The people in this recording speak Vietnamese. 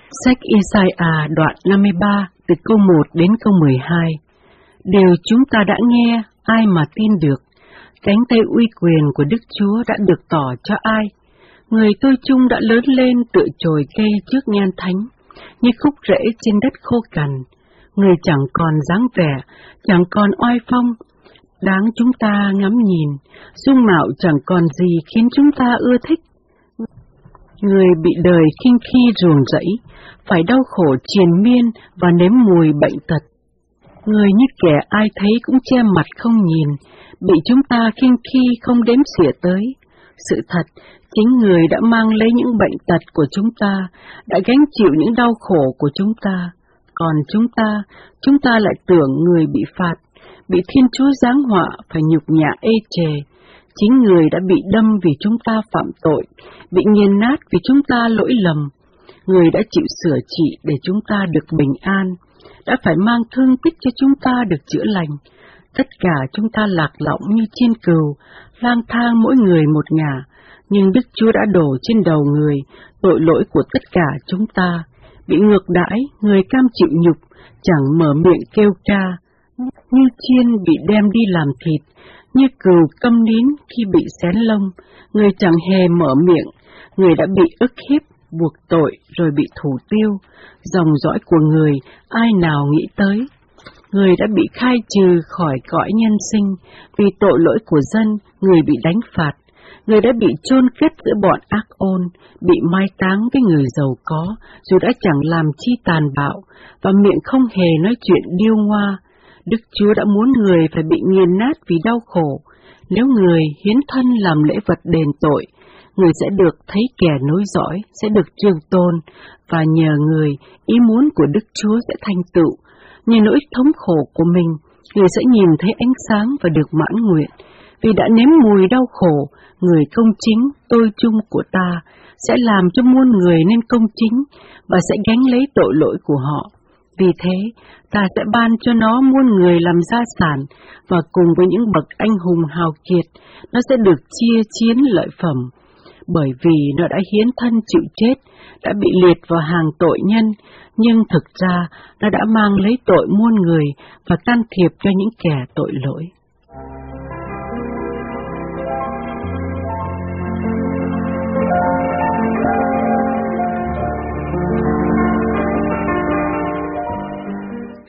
Sách Isaiah đoạn 53 từ câu 1 đến câu 12. Điều chúng ta đã nghe, ai mà tin được? Cánh tay uy quyền của Đức Chúa đã được tỏ cho ai? Người tôi chung đã lớn lên tựa chồi cây trước nhan thánh, như khúc rễ trên đất khô cằn. Người chẳng còn dáng vẻ, chẳng còn oai phong, đáng chúng ta ngắm nhìn, dung mạo chẳng còn gì khiến chúng ta ưa thích. Người bị đời khinh khi ruồng rẫy, phải đau khổ triền miên và nếm mùi bệnh tật. Người như kẻ ai thấy cũng che mặt không nhìn, bị chúng ta khinh khi không đếm xỉa tới. Sự thật, chính người đã mang lấy những bệnh tật của chúng ta, đã gánh chịu những đau khổ của chúng ta. Còn chúng ta lại tưởng người bị phạt, bị Thiên Chúa giáng họa phải nhục nhã ê chề. Chính người đã bị đâm vì chúng ta phạm tội, bị nghiền nát vì chúng ta lỗi lầm. Người đã chịu sửa trị để chúng ta được bình an, đã phải mang thương tích cho chúng ta được chữa lành. Tất cả chúng ta lạc lõng như chiên cừu, lang thang mỗi người một ngả, nhưng Đức Chúa đã đổ trên đầu người tội lỗi của tất cả chúng ta. Bị ngược đãi, người cam chịu nhục, chẳng mở miệng kêu ca. Như chiên bị đem đi làm thịt, như cừu câm nín khi bị xén lông, người chẳng hề mở miệng. Người đã bị ức hiếp, buộc tội rồi bị thủ tiêu. Dòng dõi của người, ai nào nghĩ tới? Người đã bị khai trừ khỏi cõi nhân sinh, vì tội lỗi của dân, người bị đánh phạt. Người đã bị chôn kết giữa bọn ác ôn, bị mai táng với người giàu có, dù đã chẳng làm chi tàn bạo, và miệng không hề nói chuyện điêu ngoa. Đức Chúa đã muốn người phải bị nghiền nát vì đau khổ. Nếu người hiến thân làm lễ vật đền tội, người sẽ được thấy kẻ nối dõi, sẽ được trường tôn, và nhờ người, ý muốn của Đức Chúa sẽ thành tựu. Như nỗi thống khổ của mình, người sẽ nhìn thấy ánh sáng và được mãn nguyện. Vì đã nếm mùi đau khổ, người công chính, tôi chung của ta, sẽ làm cho muôn người nên công chính, và sẽ gánh lấy tội lỗi của họ. Vì thế, ta sẽ ban cho nó muôn người làm gia sản, và cùng với những bậc anh hùng hào kiệt, nó sẽ được chia chiến lợi phẩm. Bởi vì nó đã hiến thân chịu chết, đã bị liệt vào hàng tội nhân, nhưng thực ra nó đã mang lấy tội muôn người và can thiệp cho những kẻ tội lỗi.